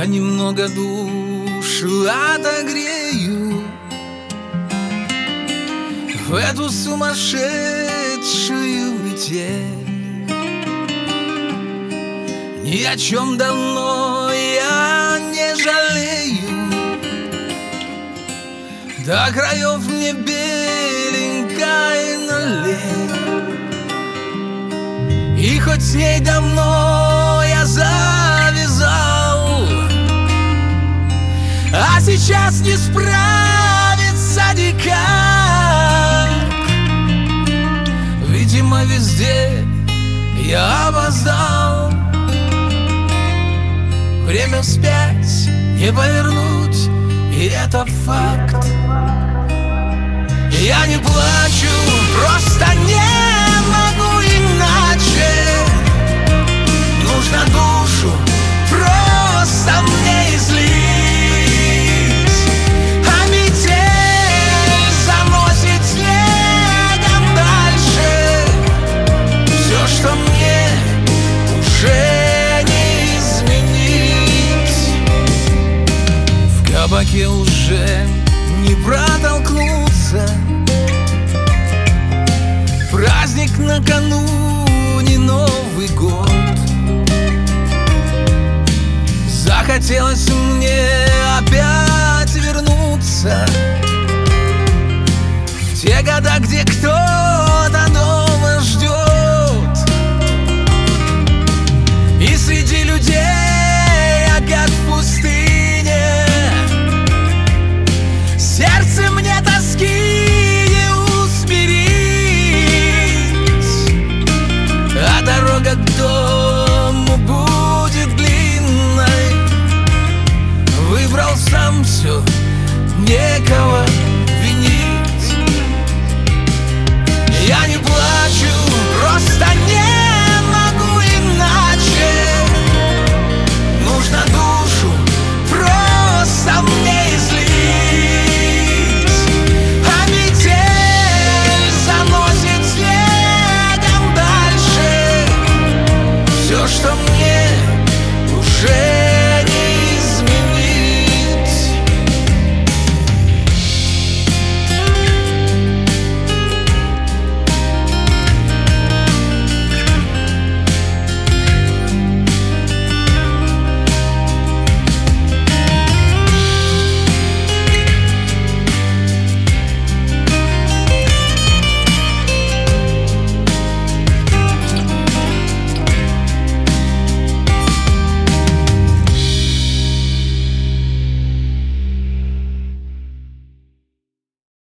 Я немного душу отогрею в эту сумасшедшую метель. Ни о чем давно я не жалею, до краев мне беленькой налей. И хоть с ней давно я завязал, а сейчас не справится никак. Видимо, везде я опоздал. Время вспять не повернуть, и это факт. Я не плачу, просто не могу иначе. Нужно душу просто мне излить, а метель заносит снегом дальше все, что мне уже не изменить. В кабаке уже не протолкнуться, праздник накануне, Новый год. Захотелось мне опять вернуться в те года, где кто-то дома ждет, и среди людей я как в пустыне. Сердце мне тоски не усмирить, а дорога к дому будет длинной. Выбрал сам, все, некого